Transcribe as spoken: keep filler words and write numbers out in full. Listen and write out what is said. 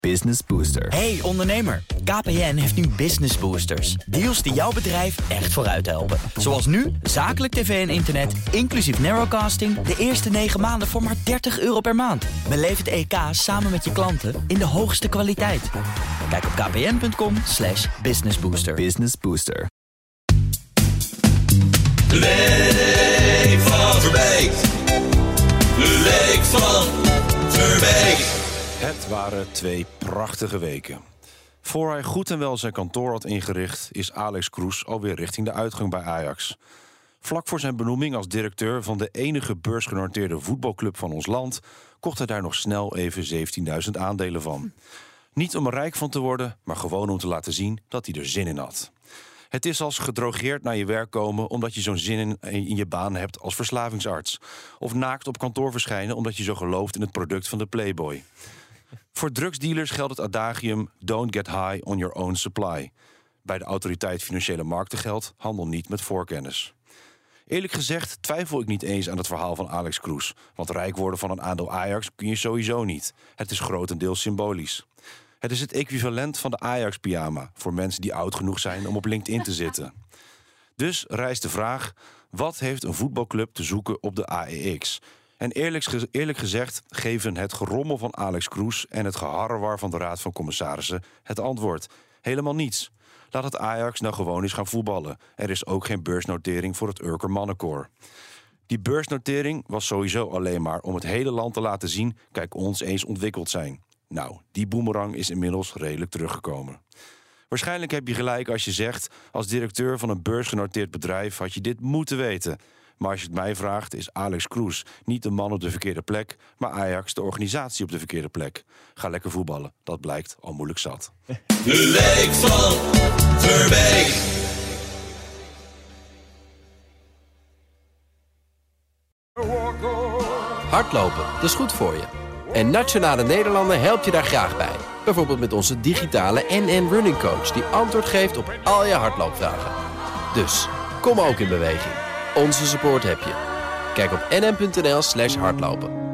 Business Booster. Hey ondernemer, K P N heeft nu Business Boosters. Deals die jouw bedrijf echt vooruit helpen. Zoals nu, zakelijk tv en internet, inclusief narrowcasting... de eerste negen maanden voor maar dertig euro per maand. Beleef het E K samen met je klanten in de hoogste kwaliteit. Kijk op kpn.com slash businessbooster. Business Booster. Leek van Verbeek. Leek van Verbeek. Het waren twee prachtige weken. Voor hij goed en wel zijn kantoor had ingericht... is Alex Kroes alweer richting de uitgang bij Ajax. Vlak voor zijn benoeming als directeur van de enige beursgenoteerde voetbalclub van ons land... kocht hij daar nog snel even zeventienduizend aandelen van. Niet om er rijk van te worden, maar gewoon om te laten zien dat hij er zin in had. Het is als gedrogeerd naar je werk komen omdat je zo'n zin in, in je baan hebt als verslavingsarts. Of naakt op kantoor verschijnen omdat je zo gelooft in het product van de Playboy. Voor drugsdealers geldt het adagium don't get high on your own supply. Bij de autoriteit Financiële Markten geldt handel niet met voorkennis. Eerlijk gezegd twijfel ik niet eens aan het verhaal van Alex Kroes. Want rijk worden van een aandeel Ajax kun je sowieso niet. Het is grotendeels symbolisch. Het is het equivalent van de Ajax-pyjama... voor mensen die oud genoeg zijn om op LinkedIn te zitten. Dus rijst de vraag... wat heeft een voetbalclub te zoeken op de A E X? En eerlijk, ge- eerlijk gezegd geven het gerommel van Alex Kroes... en het geharrewar van de Raad van Commissarissen het antwoord. Helemaal niets. Laat het Ajax nou gewoon eens gaan voetballen. Er is ook geen beursnotering voor het Urker Mannenkoor. Die beursnotering was sowieso alleen maar om het hele land te laten zien... kijk ons eens ontwikkeld zijn. Nou, die boemerang is inmiddels redelijk teruggekomen. Waarschijnlijk heb je gelijk als je zegt... als directeur van een beursgenoteerd bedrijf had je dit moeten weten. Maar als je het mij vraagt, is Alex Kroes niet de man op de verkeerde plek... maar Ajax de organisatie op de verkeerde plek. Ga lekker voetballen, dat blijkt al moeilijk zat. De Leek van Verbeek. Hardlopen, dat is goed voor je. En Nationale Nederlanden helpt je daar graag bij. Bijvoorbeeld met onze digitale N N Running Coach... die antwoord geeft op al je hardloopvragen. Dus, kom ook in beweging. Onze support heb je. Kijk op nn.nl slash hardlopen.